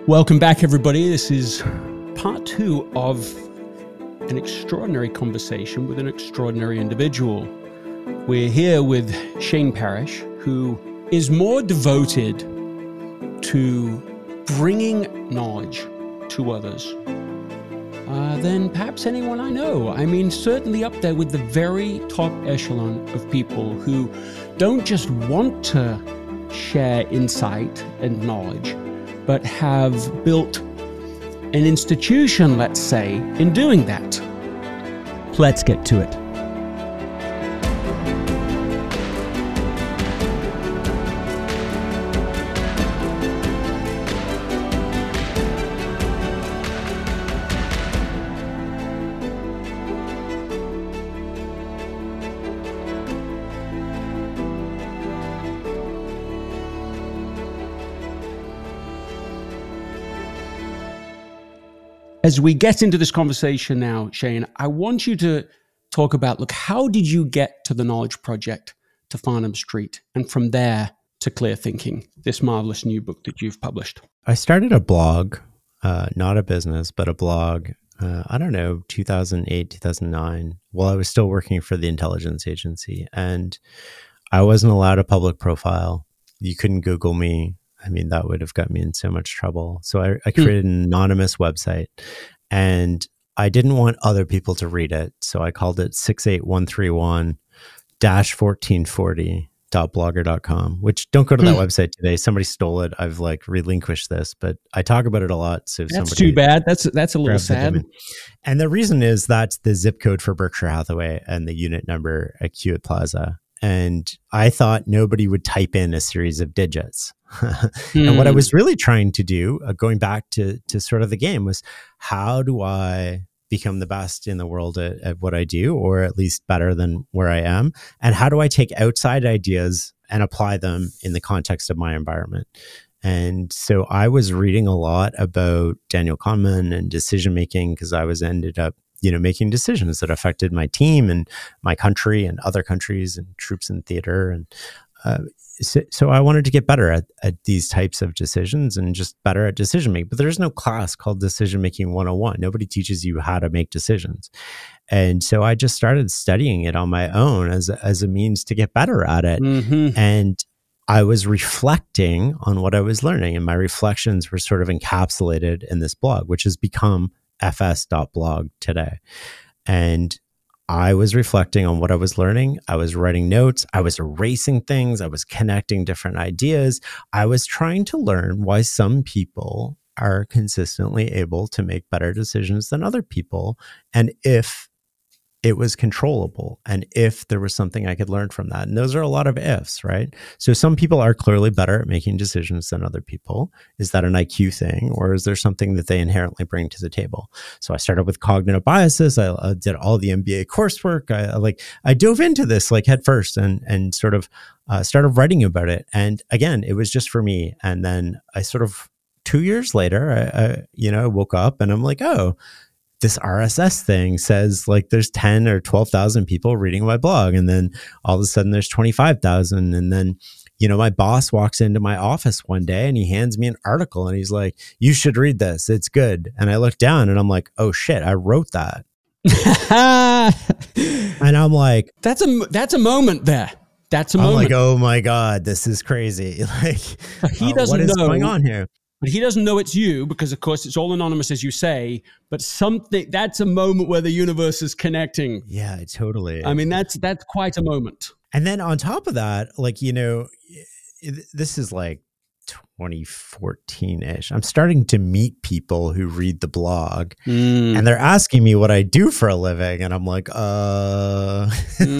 Welcome back, everybody. This is part 2 of an extraordinary conversation with an extraordinary individual. We're here with Shane Parrish, who is more devoted to bringing knowledge to others than perhaps anyone I know. I mean, certainly up there with the very top echelon of people who don't just want to share insight and knowledge, but have built an institution, let's say, in doing that. Let's get to it. As we get into this conversation now, Shane, I want you to talk about, look, how did you get to the Knowledge Project, to Farnham Street, and from there to Clear Thinking, this marvelous new book that you've published? I started a blog, not a business, but a blog, 2008, 2009, while I was still working for the intelligence agency. And I wasn't allowed a public profile. You couldn't Google me. I mean, that would have got me in so much trouble. So I created an anonymous website, and I didn't want other people to read it. So I called it 68131-1440.blogger.com, which don't go to that website today. Somebody stole it. I've relinquished this, but I talk about it a lot. So that's too bad. That's a little sad. And the reason is that's the zip code for Berkshire Hathaway and the unit number at Hewitt Plaza. And I thought nobody would type in a series of digits. And what I was really trying to do, going back to sort of the game, was how do I become the best in the world at what I do, or at least better than where I am? And how do I take outside ideas and apply them in the context of my environment? And so I was reading a lot about Daniel Kahneman and decision-making, because I ended up making decisions that affected my team and my country and other countries and troops in theater. And so I wanted to get better at these types of decisions and just better at decision making. But there's no class called Decision Making 101. Nobody teaches you how to make decisions. And so I just started studying it on my own as a means to get better at it. Mm-hmm. And I was reflecting on what I was learning, and my reflections were sort of encapsulated in this blog, which has become fs.blog today. And I was reflecting on what I was learning. I was writing notes. I was erasing things. I was connecting different ideas. I was trying to learn why some people are consistently able to make better decisions than other people, and if it was controllable, and if there was something I could learn from that. And those are a lot of ifs, right? So some people are clearly better at making decisions than other people. Is that an IQ thing, or is there something that they inherently bring to the table? So I started with cognitive biases. I did all the MBA coursework. I dove into this head first and sort of started writing about it. And again, it was just for me. And then I sort of 2 years later, I woke up and I'm like, oh, this RSS thing says there's 10 or 12,000 people reading my blog. And then all of a sudden there's 25,000. And then, my boss walks into my office one day and he hands me an article and he's like, you should read this. It's good. And I look down and I'm like, oh shit, I wrote that. And I'm like, that's a moment there. That's a moment. I'm like, oh my God, this is crazy. He doesn't what is know going on here? But he doesn't know it's you, because of course it's all anonymous, as you say, but that's a moment where the universe is connecting. Yeah, totally. I mean, that's quite a moment. And then on top of that, this is 2014-ish. I'm starting to meet people who read the blog and they're asking me what I do for a living. And I'm like, what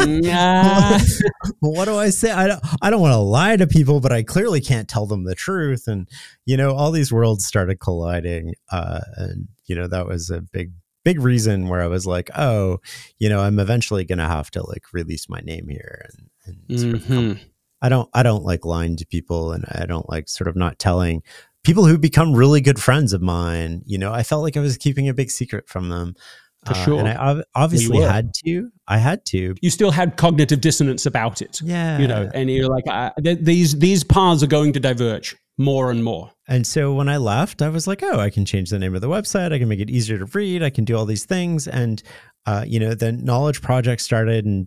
do I say? I don't want to lie to people, but I clearly can't tell them the truth. And, all these worlds started colliding. And, that was a big reason where I was like, oh, I'm eventually going to have to release my name here and sort of I don't like lying to people, and I don't like sort of not telling people who become really good friends of mine. I felt like I was keeping a big secret from them. For sure. And I obviously had to. I had to. You still had cognitive dissonance about it. Yeah. And you're like, these paths are going to diverge more and more. And so when I left, I was like, oh, I can change the name of the website. I can make it easier to read. I can do all these things. And, the Knowledge Project started in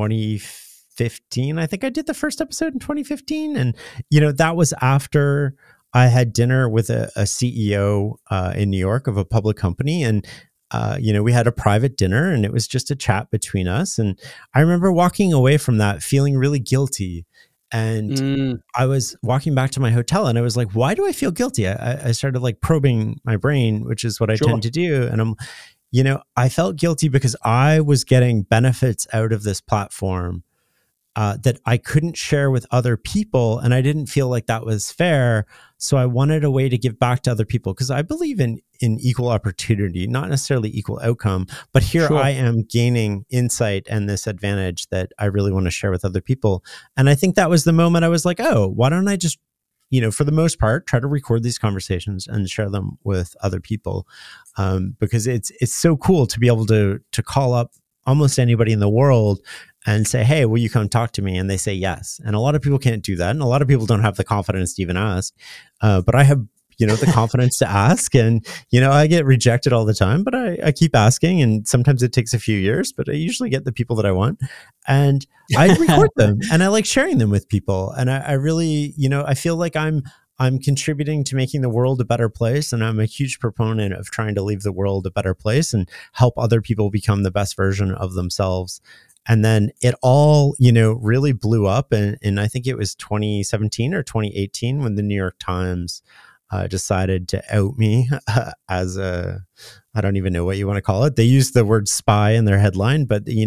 2015. I think I did the first episode in 2015. And, that was after I had dinner with a CEO in New York of a public company. And, we had a private dinner and it was just a chat between us. And I remember walking away from that feeling really guilty. And I was walking back to my hotel and I was like, why do I feel guilty? I started like probing my brain, which is what I tend to do. And I felt guilty because I was getting benefits out of this platform that I couldn't share with other people. And I didn't feel like that was fair. So I wanted a way to give back to other people because I believe in equal opportunity, not necessarily equal outcome. But here I am gaining insight and this advantage that I really want to share with other people. And I think that was the moment I was like, oh, why don't I just, for the most part, try to record these conversations and share them with other people? Because it's so cool to be able to call up almost anybody in the world and say, hey, will you come talk to me? And they say yes. And a lot of people can't do that. And a lot of people don't have the confidence to even ask. But I have, the confidence to ask. And, I get rejected all the time, but I keep asking. And sometimes it takes a few years, but I usually get the people that I want. And I record them and I like sharing them with people. And I really, I feel like I'm contributing to making the world a better place. And I'm a huge proponent of trying to leave the world a better place and help other people become the best version of themselves. And then it all, really blew up. And I think it was 2017 or 2018 when the New York Times decided to out me as I don't even know what you want to call it. They used the word spy in their headline, but they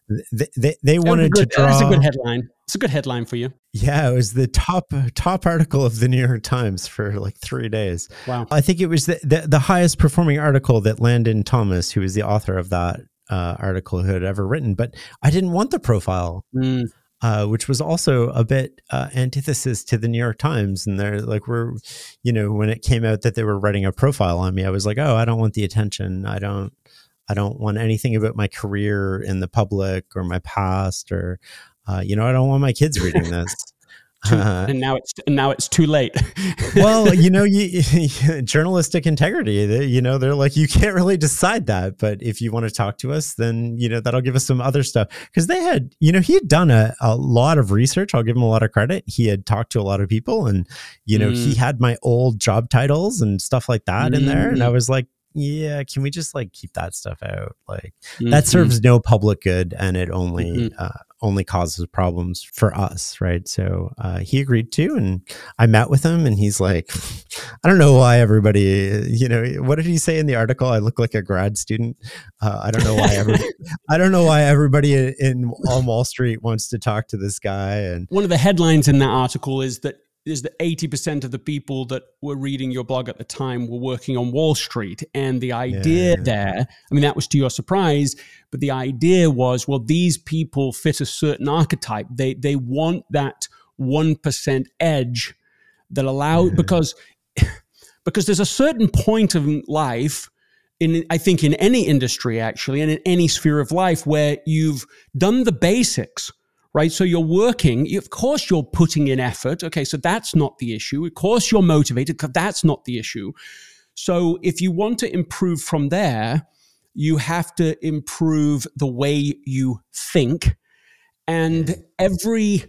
wanted to draw. That's a good headline. It's a good headline for you. Yeah, it was the top article of the New York Times for like 3 days. Wow. I think it was the highest performing article that Landon Thomas, who was the author of that article, who had ever written. But I didn't want the profile. Which was also a bit antithesis to the New York Times. And they're like, when it came out that they were writing a profile on me, I was like, oh, I don't want the attention. I don't want anything about my career in the public or my past or, I don't want my kids reading this. And now it's too late. Well, journalistic integrity, they're like, you can't really decide that. But if you want to talk to us, then, that'll give us some other stuff. Because they had, he had done a lot of research. I'll give him a lot of credit. He had talked to a lot of people and, he had my old job titles and stuff like that in there. And I was like, yeah, can we just like keep that stuff out? Like that serves no public good and it only causes problems for us, right? So he agreed to, and I met with him and he's like, I don't know why everybody, what did he say in the article? I look like a grad student. I don't know why everybody on Wall Street wants to talk to this guy. And one of the headlines in that article is that 80% of the people that were reading your blog at the time were working on Wall Street. And the idea there, that was to your surprise, but the idea was, well, these people fit a certain archetype. They want that 1% edge that because there's a certain point of life I think in any industry actually, and in any sphere of life where you've done the basics, right? So you're working, of course you're putting in effort. Okay, so that's not the issue. Of course you're motivated, because that's not the issue. So if you want to improve from there, you have to improve the way you think. And every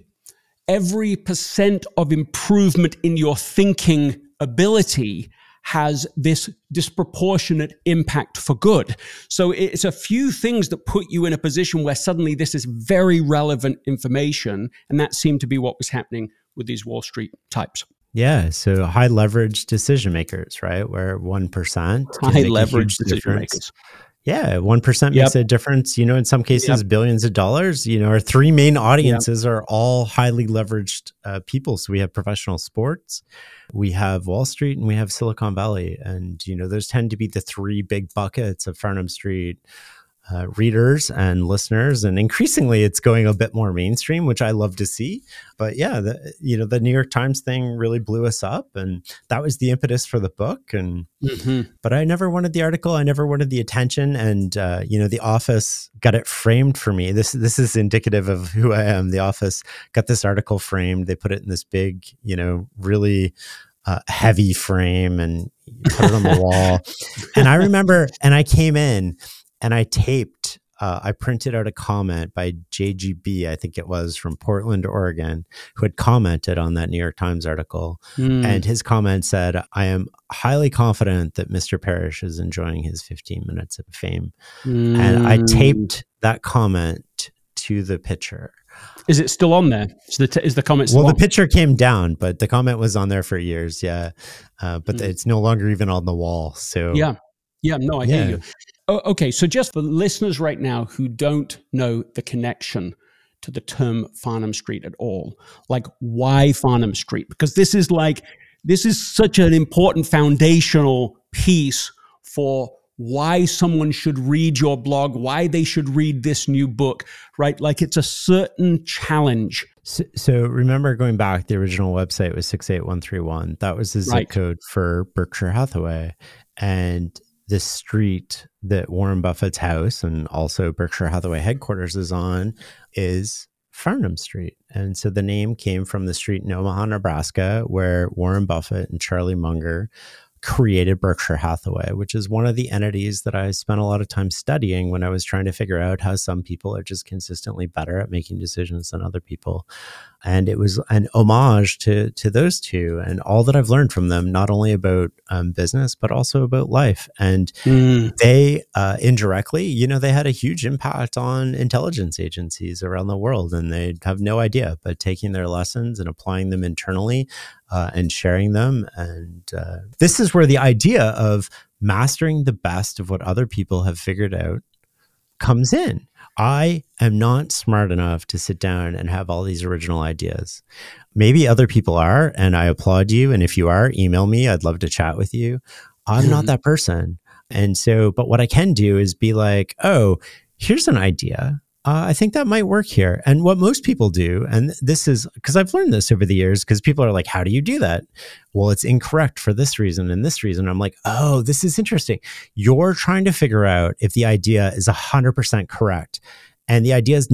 percent of improvement in your thinking ability has this disproportionate impact for good. So it's a few things that put you in a position where suddenly this is very relevant information. And that seemed to be what was happening with these Wall Street types. Yeah. So high leverage decision makers, right? Where 1% high leverage decision makers. Yeah, 1% makes a difference. In some cases, billions of dollars. Our three main audiences are all highly leveraged people. So we have professional sports, we have Wall Street, and we have Silicon Valley. And, those tend to be the three big buckets of Farnam Street readers and listeners. And increasingly, it's going a bit more mainstream, which I love to see. But yeah, the New York Times thing really blew us up. And that was the impetus for the book. And but I never wanted the article. I never wanted the attention. And, The Office got it framed for me. This is indicative of who I am. The Office got this article framed. They put it in this big, really heavy frame and put it on the wall. And I remember, and I came in and I taped, I printed out a comment by JGB, I think it was, from Portland, Oregon, who had commented on that New York Times article. And his comment said, I am highly confident that Mr. Parrish is enjoying his 15 minutes of fame. And I taped that comment to the picture. Is it still on there? Is the comment still on? The picture came down, but the comment was on there for years. Yeah. But it's no longer even on the wall. So yeah. No, I hear you. Oh, okay. So just for listeners right now who don't know the connection to the term Farnam Street at all, like why Farnam Street? Because this is such an important foundational piece for why someone should read your blog, why they should read this new book, right? Like it's a certain challenge. So remember going back, the original website was 68131. That was the zip code for Berkshire Hathaway. And the street that Warren Buffett's house and also Berkshire Hathaway headquarters is on is Farnam Street. And so the name came from the street in Omaha, Nebraska, where Warren Buffett and Charlie Munger created Berkshire Hathaway, which is one of the entities that I spent a lot of time studying when I was trying to figure out how some people are just consistently better at making decisions than other people. And it was an homage to those two and all that I've learned from them, not only about business, but also about life. And they indirectly, they had a huge impact on intelligence agencies around the world, and they have no idea, but taking their lessons and applying them internally and sharing them. And this is where the idea of mastering the best of what other people have figured out comes in. I am not smart enough to sit down and have all these original ideas. Maybe other people are, and I applaud you. And if you are, email me. I'd love to chat with you. I'm not that person. And so, but what I can do is be like, oh, here's an idea. I think that might work here. And what most people do, and this is because I've learned this over the years, because people are like, how do you do that? Well, it's incorrect for this reason and this reason. I'm like, oh, this is interesting. You're trying to figure out if the idea is 100% correct. And the idea is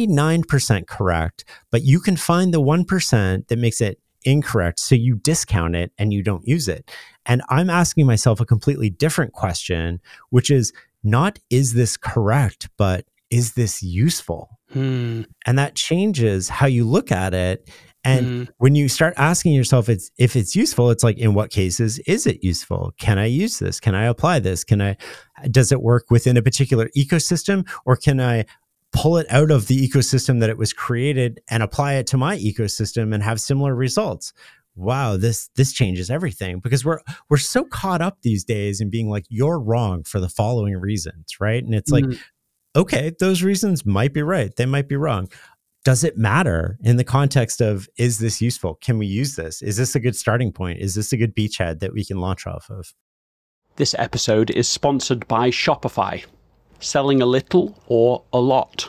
99% correct, but you can find the 1% that makes it incorrect. So you discount it and you don't use it. And I'm asking myself a completely different question, which is not, is this correct, but is this useful? And that changes how you look at it. And when you start asking yourself if it's useful, it's like, in what cases is it useful? Can I use this? Can I apply this? Does it work within a particular ecosystem, or can I pull it out of the ecosystem that it was created and apply it to my ecosystem and have similar results? Wow, this changes everything, because we're so caught up these days in being like, you're wrong for the following reasons, right? And it's like, okay, those reasons might be right. They might be wrong. Does it matter in the context of, is this useful? Can we use this? Is this a good starting point? Is this a good beachhead that we can launch off of? This episode is sponsored by Shopify. Selling a little or a lot.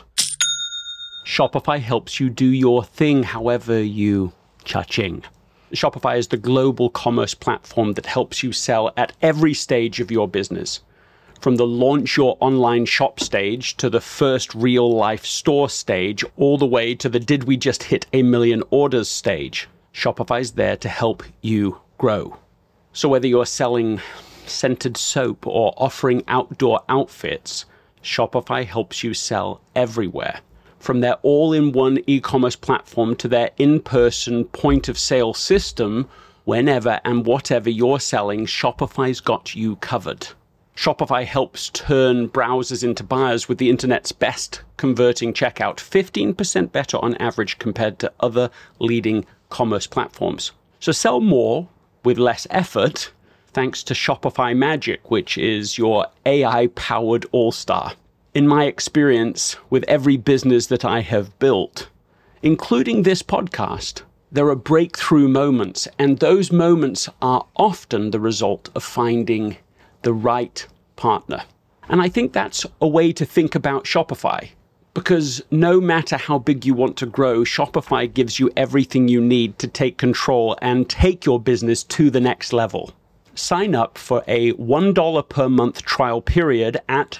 Shopify helps you do your thing however you cha-ching. Shopify is the global commerce platform that helps you sell at every stage of your business. From the launch your online shop stage to the first real life store stage, all the way to the did we just hit 1 million orders stage, Shopify's there to help you grow. So whether you're selling scented soap or offering outdoor outfits, Shopify helps you sell everywhere. From their all-in-one e-commerce platform to their in-person point-of-sale system, whenever and whatever you're selling, Shopify's got you covered. Shopify helps turn browsers into buyers with the internet's best converting checkout, 15% better on average compared to other leading commerce platforms. So sell more with less effort thanks to Shopify Magic, which is your AI-powered all-star. In my experience with every business that I have built, including this podcast, there are breakthrough moments, and those moments are often the result of finding the right partner. And I think that's a way to think about Shopify, because no matter how big you want to grow, Shopify gives you everything you need to take control and take your business to the next level. Sign up for a $1 per month trial period at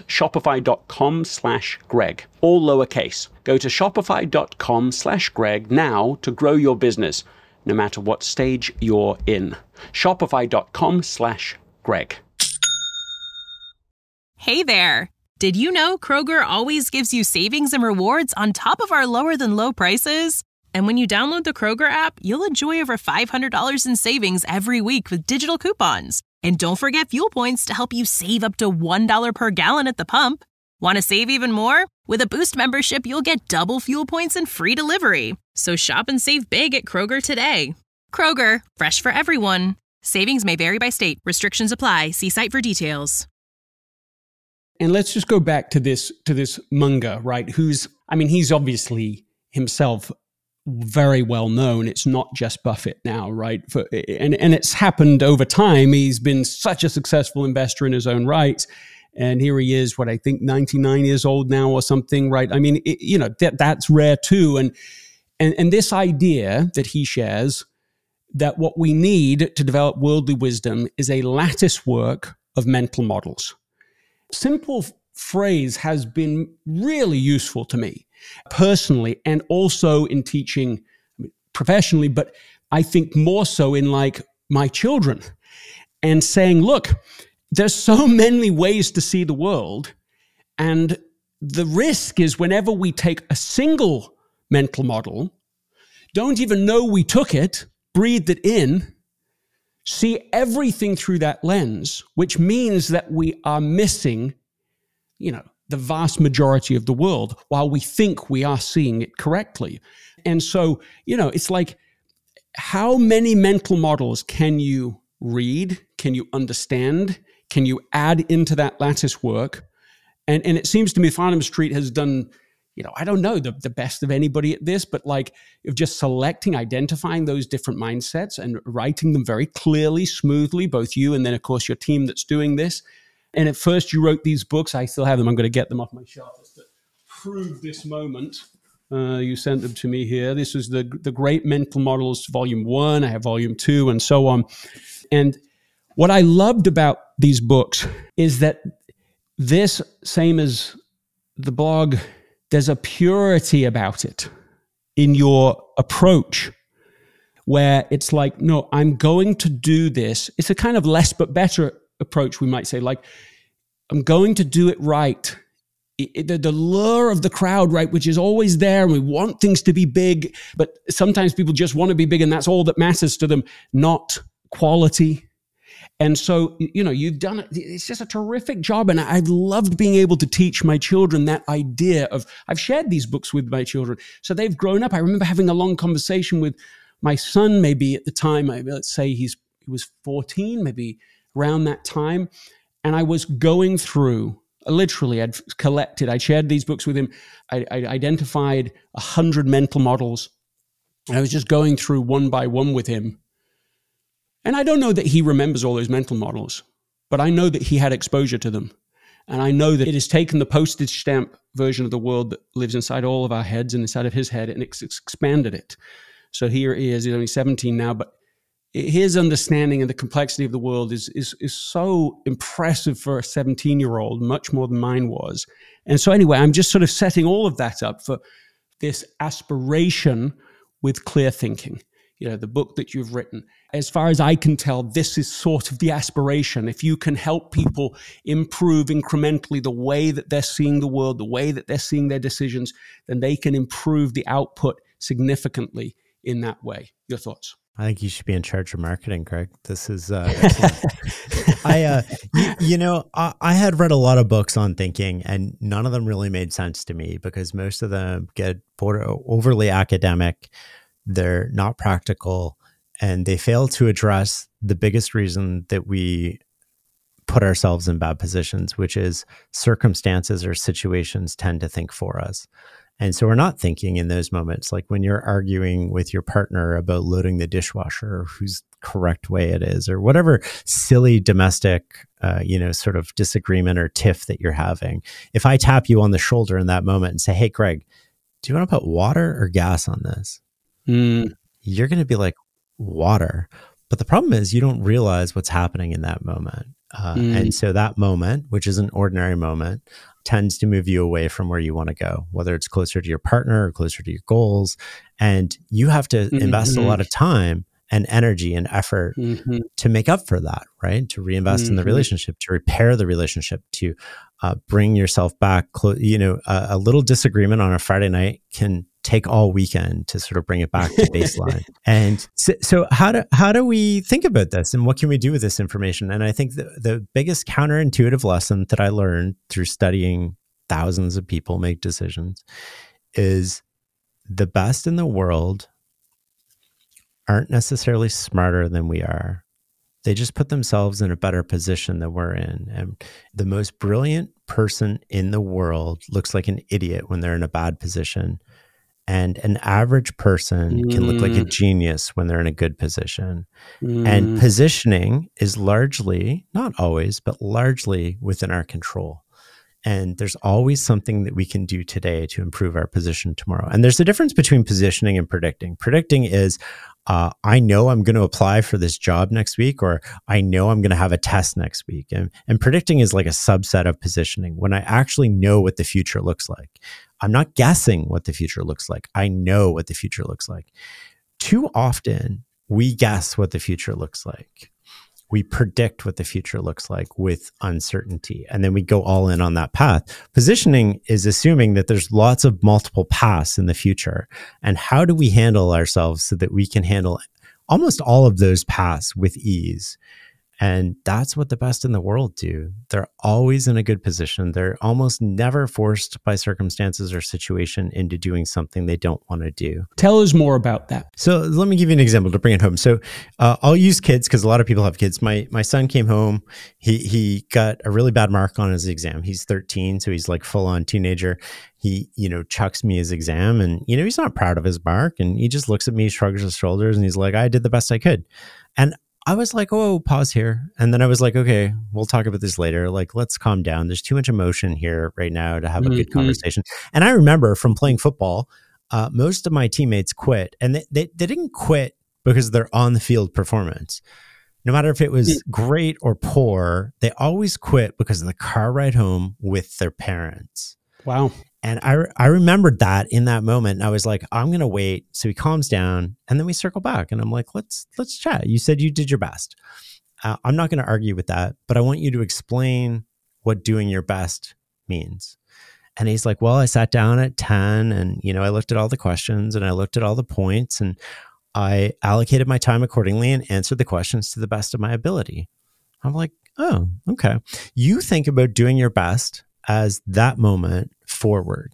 shopify.com/Greg, all lowercase. Go to shopify.com/Greg now to grow your business, no matter what stage you're in. Shopify.com/Greg. Hey there. Did you know Kroger always gives you savings and rewards on top of our lower than low prices? And when you download the Kroger app, you'll enjoy over $500 in savings every week with digital coupons. And don't forget fuel points to help you save up to $1 per gallon at the pump. Want to save even more? With a Boost membership, you'll get double fuel points and free delivery. So shop and save big at Kroger today. Kroger, fresh for everyone. Savings may vary by state. Restrictions apply. See site for details. And let's just go back to this Munger, right? He's obviously himself very well known. It's not just Buffett now, right? And it's happened over time. He's been such a successful investor in his own right. And here he is, 99 years old now or something, right? I mean, that's rare too. And this idea that he shares that what we need to develop worldly wisdom is a lattice work of mental models. Simple phrase has been really useful to me personally, and also in teaching professionally, but I think more so in my children, and saying, look, there's so many ways to see the world. And the risk is whenever we take a single mental model, don't even know we took it, breathed it in, see everything through that lens, which means that we are missing, the vast majority of the world while we think we are seeing it correctly. And so, it's like, how many mental models can you read? Can you understand? Can you add into that lattice work? And it seems to me Farnam Street has done, I don't know the best of anybody at this, but of just identifying those different mindsets and writing them very clearly, smoothly, both you and then, of course, your team that's doing this. And at first you wrote these books. I still have them. I'm going to get them off my shelf just to prove this moment. You sent them to me here. This is the Great Mental Models, Volume 1. I have Volume 2 and so on. And what I loved about these books is that this, same as the blog, there's a purity about it in your approach where it's like, no, I'm going to do this. It's a kind of less but better approach, we might say, I'm going to do it right. The lure of the crowd, right, which is always there, and we want things to be big, but sometimes people just want to be big and that's all that matters to them, not quality. And so, you've done it. It's just a terrific job. And I've loved being able to teach my children that idea of, I've shared these books with my children. So they've grown up. I remember having a long conversation with my son, maybe at the time, let's say he was 14, maybe around that time. And I was going through, literally, I shared these books with him. I identified 100 mental models. And I was just going through one by one with him. And I don't know that he remembers all those mental models, but I know that he had exposure to them. And I know that it has taken the postage stamp version of the world that lives inside all of our heads and inside of his head, and it's expanded it. So here he is, he's only 17 now, but his understanding of the complexity of the world is so impressive for a 17-year-old, much more than mine was. And so anyway, I'm just sort of setting all of that up for this aspiration with clear thinking. The book that you've written. As far as I can tell, this is sort of the aspiration. If you can help people improve incrementally the way that they're seeing the world, the way that they're seeing their decisions, then they can improve the output significantly in that way. Your thoughts? I think you should be in charge of marketing, Greg. This is, I had read a lot of books on thinking, and none of them really made sense to me because most of them get overly academic. They're not practical, and they fail to address the biggest reason that we put ourselves in bad positions, which is circumstances or situations tend to think for us. And so we're not thinking in those moments, like when you're arguing with your partner about loading the dishwasher or whose correct way it is, or whatever silly domestic, sort of disagreement or tiff that you're having. If I tap you on the shoulder in that moment and say, hey, Greg, do you want to put water or gas on this? You're going to be like, water. But the problem is you don't realize what's happening in that moment. And so that moment, which is an ordinary moment, tends to move you away from where you want to go, whether it's closer to your partner or closer to your goals. And you have to invest a lot of time and energy and effort to make up for that, right? To reinvest in the relationship, to repair the relationship, to bring yourself back. A little disagreement on a Friday night can take all weekend to sort of bring it back to baseline. And so how do we think about this, and what can we do with this information? And I think the biggest counterintuitive lesson that I learned through studying thousands of people make decisions is the best in the world aren't necessarily smarter than we are. They just put themselves in a better position than we're in. And the most brilliant person in the world looks like an idiot when they're in a bad position. And an average person can look like a genius when they're in a good position. And positioning is largely, not always, but largely within our control. And there's always something that we can do today to improve our position tomorrow. And there's a difference between positioning and predicting. Predicting is, I know I'm going to apply for this job next week, or I know I'm going to have a test next week. And predicting is like a subset of positioning, when I actually know what the future looks like. I'm not guessing what the future looks like. I know what the future looks like. Too often, we guess what the future looks like. We predict what the future looks like with uncertainty, and then we go all in on that path. Positioning is assuming that there's lots of multiple paths in the future. And how do we handle ourselves so that we can handle almost all of those paths with ease? And that's what the best in the world do. They're always in a good position. They're almost never forced by circumstances or situation into doing something they don't want to do. Tell us more about that. So let me give you an example to bring it home. So I'll use kids because a lot of people have kids. My son came home. He got a really bad mark on his exam. He's 13, so he's like full on teenager. He, chucks me his exam, and, he's not proud of his mark. And he just looks at me, shrugs his shoulders, and he's like, I did the best I could. And I was like, oh, pause here. And then I was like, okay, we'll talk about this later. Like, let's calm down. There's too much emotion here right now to have a good conversation. And I remember from playing football, most of my teammates quit. And they didn't quit because of their on-the-field performance. No matter if it was great or poor, they always quit because of the car ride home with their parents. Wow. And I remembered that in that moment. And I was like, I'm going to wait. So he calms down, and then we circle back. And I'm like, let's chat. You said you did your best. I'm not going to argue with that, but I want you to explain what doing your best means. And he's like, well, I sat down at 10 and, I looked at all the questions and I looked at all the points, and I allocated my time accordingly and answered the questions to the best of my ability. I'm like, oh, okay. You think about doing your best as that moment forward.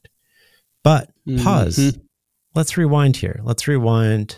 But pause. Let's rewind here. Let's rewind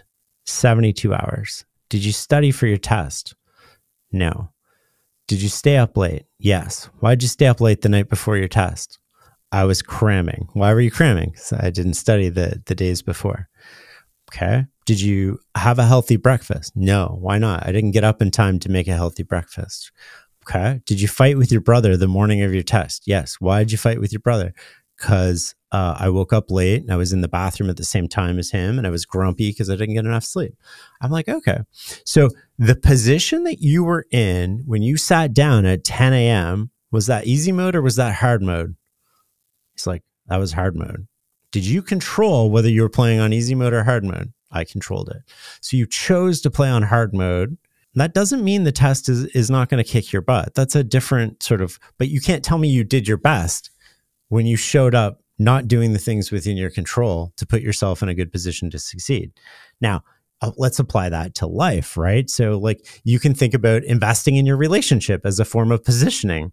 72 hours. Did you study for your test? No. Did you stay up late? Yes. Why did you stay up late the night before your test? I was cramming. Why were you cramming? Because I didn't study the days before. Okay. Did you have a healthy breakfast? No. Why not? I didn't get up in time to make a healthy breakfast. Okay. Did you fight with your brother the morning of your test? Yes. Why did you fight with your brother? Because I woke up late and I was in the bathroom at the same time as him, and I was grumpy because I didn't get enough sleep. I'm like, okay. So the position that you were in when you sat down at 10 a.m., was that easy mode or was that hard mode? He's like, that was hard mode. Did you control whether you were playing on easy mode or hard mode? I controlled it. So you chose to play on hard mode. That doesn't mean the test is not going to kick your butt. That's a different sort of, but you can't tell me you did your best when you showed up not doing the things within your control to put yourself in a good position to succeed. Now, let's apply that to life, right? So like you can think about investing in your relationship as a form of positioning,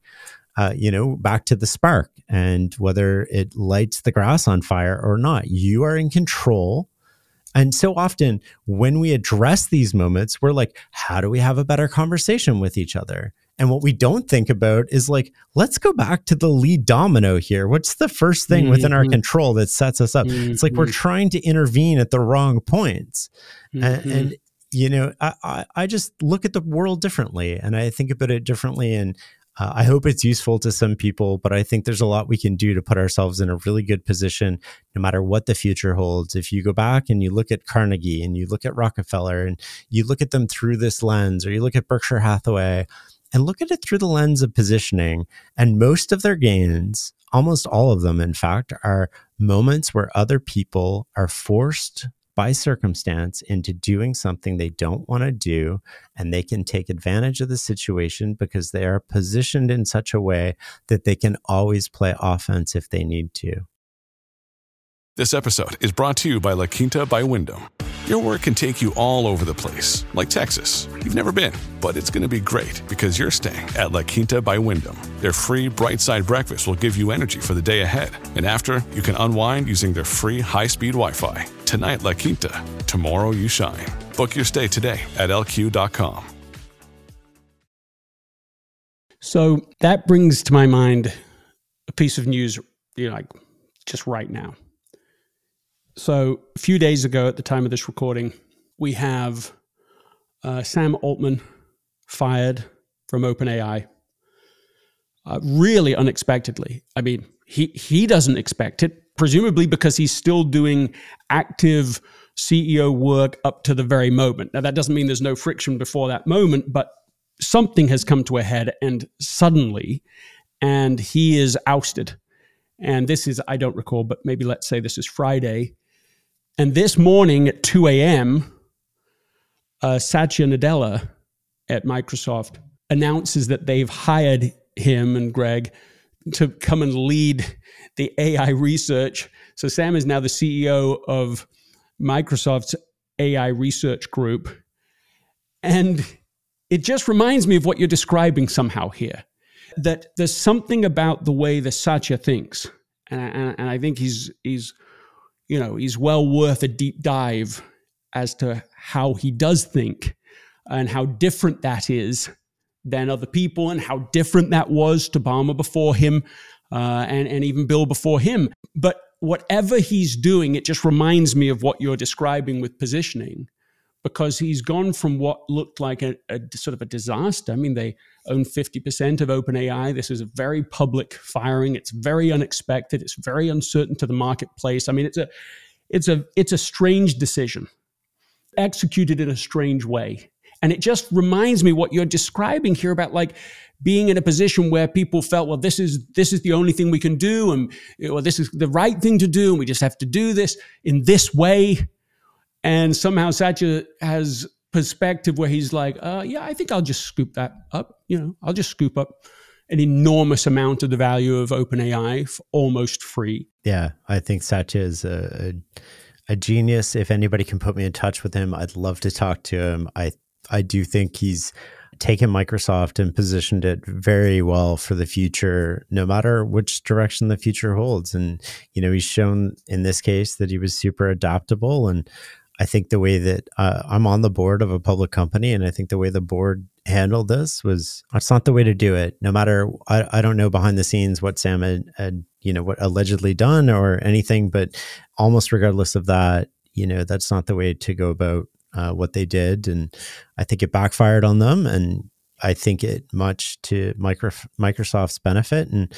back to the spark and whether it lights the grass on fire or not. You are in control. And so often when we address these moments, we're like, how do we have a better conversation with each other? And what we don't think about is like, let's go back to the lead domino here. What's the first thing within our control that sets us up? It's like we're trying to intervene at the wrong points. And I just look at the world differently, and I think about it differently. And I hope it's useful to some people, but I think there's a lot we can do to put ourselves in a really good position, no matter what the future holds. If you go back and you look at Carnegie and you look at Rockefeller and you look at them through this lens, or you look at Berkshire Hathaway and look at it through the lens of positioning, and most of their gains almost all of them, in fact, are moments where other people are forced by circumstance into doing something they don't want to do, and they can take advantage of the situation because they are positioned in such a way that they can always play offense if they need to. This episode is brought to you by La Quinta by Wyndham. Your work can take you all over the place, like Texas. You've never been, but it's going to be great because you're staying at La Quinta by Wyndham. Their free Bright Side breakfast will give you energy for the day ahead. And after, you can unwind using their free high-speed Wi-Fi. Tonight, La Quinta. Tomorrow, you shine. Book your stay today at lq.com. So that brings to my mind a piece of news, just right now. So a few days ago, at the time of this recording, we have Sam Altman fired from OpenAI, really unexpectedly. I mean, he doesn't expect it, presumably because he's still doing active CEO work up to the very moment. Now, that doesn't mean there's no friction before that moment, but something has come to a head and suddenly, and he is ousted. And this is, I don't recall, but maybe let's say this is Friday. And this morning at 2 a.m., Satya Nadella at Microsoft announces that they've hired him and Greg to come and lead the AI research. So Sam is now the CEO of Microsoft's AI research group. And it just reminds me of what you're describing somehow here, that there's something about the way that Satya thinks. And I think he's well worth a deep dive as to how he does think and how different that is than other people and how different that was to Ballmer before him and even Bill before him. But whatever he's doing, it just reminds me of what you're describing with positioning, because he's gone from what looked like a sort of a disaster. I mean, they own 50% of OpenAI. This is a very public firing. It's very unexpected. It's very uncertain to the marketplace. I mean, it's a strange decision, executed in a strange way. And it just reminds me what you're describing here about like being in a position where people felt, well, this is the only thing we can do, and this is the right thing to do, and we just have to do this in this way. And somehow Satya has perspective where he's like, I think I'll just scoop that up. I'll just scoop up an enormous amount of the value of OpenAI for almost free. Yeah, I think Satya is a genius. If anybody can put me in touch with him, I'd love to talk to him. I do think he's taken Microsoft and positioned it very well for the future, no matter which direction the future holds. And, he's shown in this case that he was super adaptable. And I think the way that I'm on the board of a public company, and I think the way the board handled this it's not the way to do it. No matter, I don't know behind the scenes what Sam had what allegedly done or anything, but almost regardless of that, that's not the way to go about what they did. And I think it backfired on them, and I think it much to Microsoft's benefit, and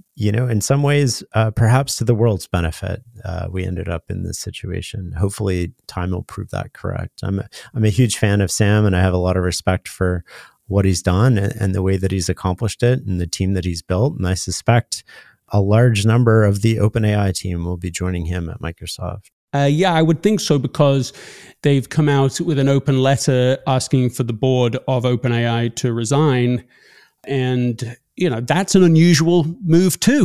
in some ways, perhaps to the world's benefit, we ended up in this situation. Hopefully, time will prove that correct. I'm a huge fan of Sam, and I have a lot of respect for what he's done and the way that he's accomplished it, and the team that he's built. And I suspect a large number of the OpenAI team will be joining him at Microsoft. I would think so, because they've come out with an open letter asking for the board of OpenAI to resign. And, that's an unusual move too.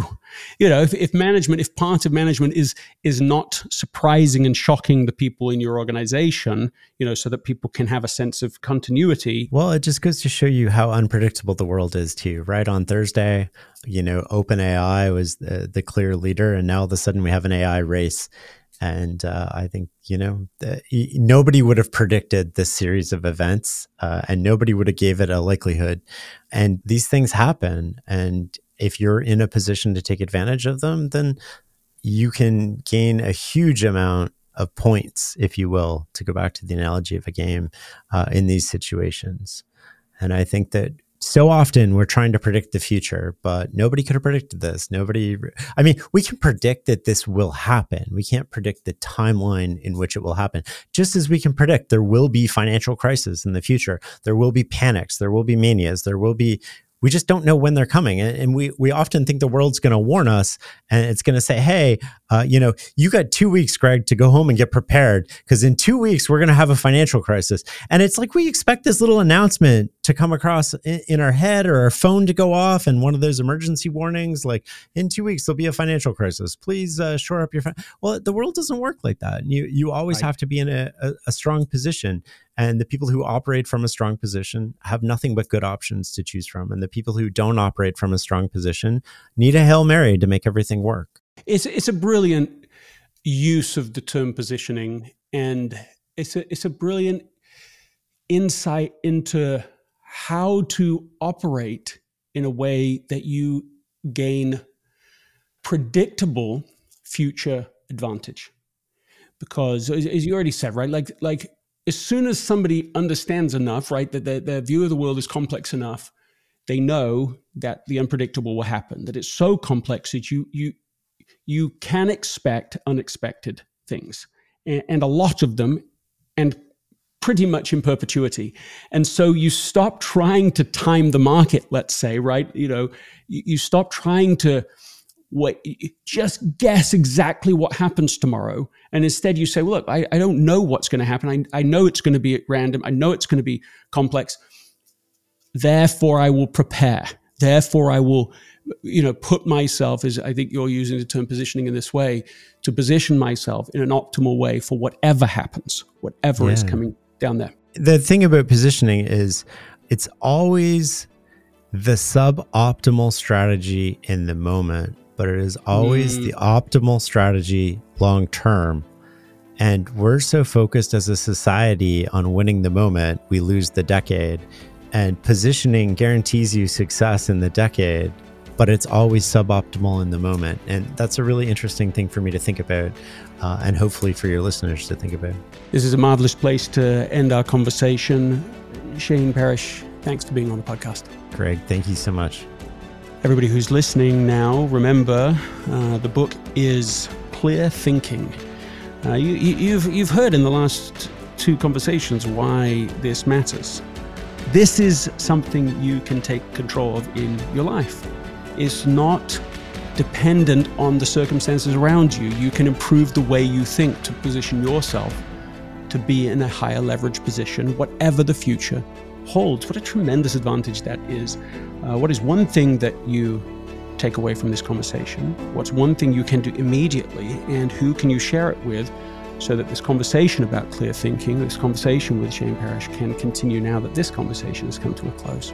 If part of management is not surprising and shocking the people in your organization, so that people can have a sense of continuity. Well, it just goes to show you how unpredictable the world is too, right? On Thursday, OpenAI was the clear leader, and now all of a sudden we have an AI race. And I think, nobody would have predicted this series of events, and nobody would have gave it a likelihood. And these things happen. And if you're in a position to take advantage of them, then you can gain a huge amount of points, if you will, to go back to the analogy of a game, in these situations. And I think that so often we're trying to predict the future, but nobody could have predicted this. We can predict that this will happen. We can't predict the timeline in which it will happen. Just as we can predict there will be financial crisis in the future. There will be panics. There will be manias. There will be we just don't know when they're coming. And we often think the world's going to warn us and it's going to say, hey, you got 2 weeks, Greg, to go home and get prepared because in 2 weeks, we're going to have a financial crisis. And it's like we expect this little announcement to come across in our head or our phone to go off and one of those emergency warnings, like in 2 weeks, there'll be a financial crisis. Please shore up your Well, the world doesn't work like that. You always have to be in a strong position. And the people who operate from a strong position have nothing but good options to choose from. And the people who don't operate from a strong position need a Hail Mary to make everything work. It's a brilliant use of the term positioning, and it's a brilliant insight into how to operate in a way that you gain predictable future advantage. Because as you already said, right, like as soon as somebody understands enough, right, that their view of the world is complex enough, they know that the unpredictable will happen, that it's so complex that you can expect unexpected things, and a lot of them, and pretty much in perpetuity. And so you stop trying to time the market, let's say, right? You stop trying to just guess exactly what happens tomorrow. And instead you say, well, look, I don't know what's going to happen. I know it's going to be at random. I know it's going to be complex. Therefore, I will prepare. Therefore, I will, put myself, as I think you're using the term positioning in this way, to position myself in an optimal way for whatever happens, whatever is coming down there. The thing about positioning is it's always the suboptimal strategy in the moment, but it is always the optimal strategy long term. And we're so focused as a society on winning the moment, we lose the decade. And positioning guarantees you success in the decade, but it's always suboptimal in the moment. And that's a really interesting thing for me to think about, and hopefully for your listeners to think about. This is a marvelous place to end our conversation. Shane Parrish, thanks for being on the podcast. Greg, thank you so much. Everybody who's listening now, remember, the book is Clear Thinking. You've heard in the last two conversations why this matters. This is something you can take control of in your life. It's not dependent on the circumstances around you. You can improve the way you think to position yourself to be in a higher leverage position, whatever the future holds. What a tremendous advantage that is. What is one thing that you take away from this conversation? What's one thing you can do immediately, and who can you share it with so that this conversation about clear thinking, this conversation with Shane Parrish, can continue now that this conversation has come to a close?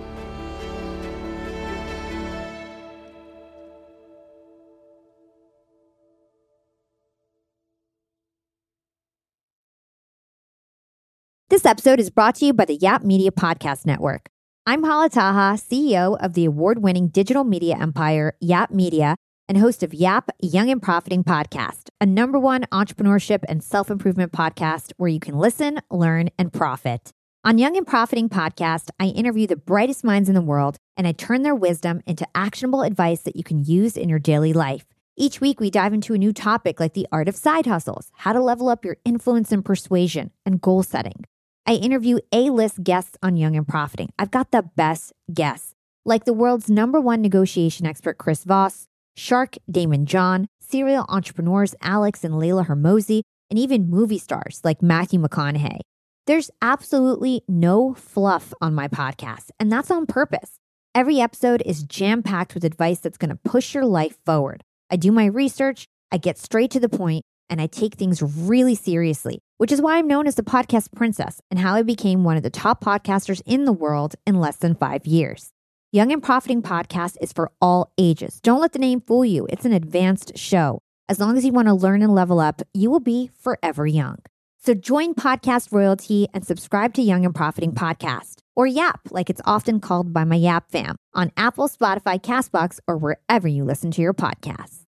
This episode is brought to you by the Yap Media Podcast Network. I'm Hala Taha, CEO of the award-winning digital media empire, Yap Media, and host of Yap Young and Profiting Podcast, a #1 entrepreneurship and self-improvement podcast where you can listen, learn, and profit. On Young and Profiting Podcast, I interview the brightest minds in the world, and I turn their wisdom into actionable advice that you can use in your daily life. Each week, we dive into a new topic like the art of side hustles, how to level up your influence and persuasion, and goal setting. I interview A-list guests on Young and Profiting. I've got the best guests, like the world's #1 negotiation expert, Chris Voss, Shark Damon John, serial entrepreneurs Alex and Layla Hermosi, and even movie stars like Matthew McConaughey. There's absolutely no fluff on my podcast, and that's on purpose. Every episode is jam-packed with advice that's going to push your life forward. I do my research, I get straight to the point, and I take things really seriously, which is why I'm known as the podcast princess and how I became one of the top podcasters in the world in less than 5 years. Young and Profiting Podcast is for all ages. Don't let the name fool you. It's an advanced show. As long as you want to learn and level up, you will be forever young. So join Podcast Royalty and subscribe to Young and Profiting Podcast, or YAP, like it's often called by my YAP fam, on Apple, Spotify, CastBox, or wherever you listen to your podcasts.